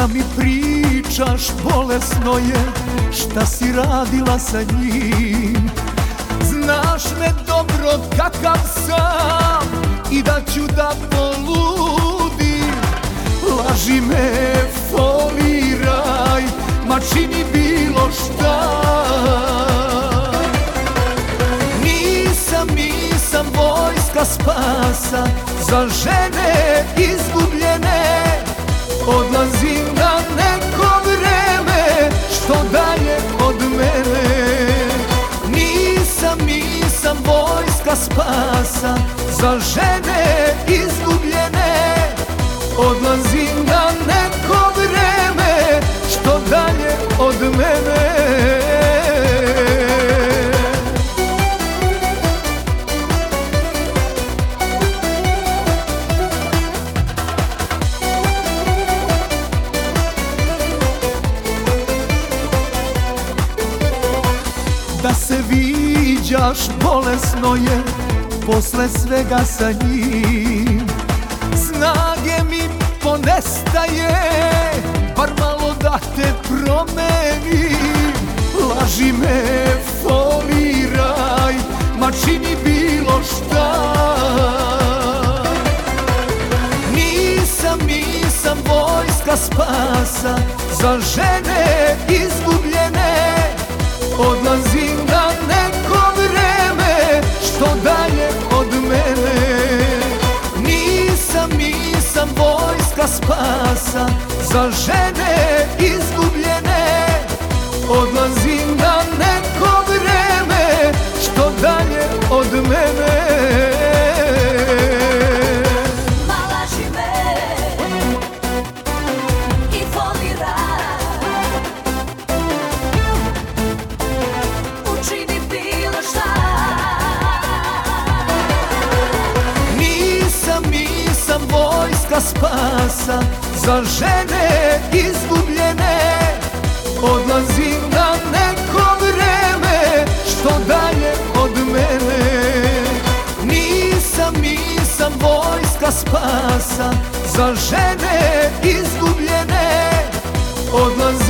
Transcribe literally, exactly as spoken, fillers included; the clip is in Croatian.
da mi pričaš bolesno je šta si radila sa njim. Znaš me dobro kakav sam i da ću da poludim. Laži me, foliraj, ma čini bilo šta. Nisam, nisam vojska spasa za žene izgubljene. Odlazim na neko vreme što dalje od mene. Nisam, nisam vojska spasa za žene izgubljene. Odlazim na neko vreme što dalje od mene. Da se viđaš bolesno je posle svega sa njim. Snage mi ponestaje, bar malo da te promenim. Laži me, foliraj, ma čini bilo šta. Nisam, nisam vojska spasa za žene izgubljene. Odlazim na neko vreme što dalje od mene. Nisam, nisam vojska spasa za žene izgubljene. Odlazim na neko vreme što dalje od mene. Vojska spasa za žene izgubljene. Odlazim na neko vreme što dalje od mene. Nisam, nisam vojska spasa za žene izgubljene. Odlazim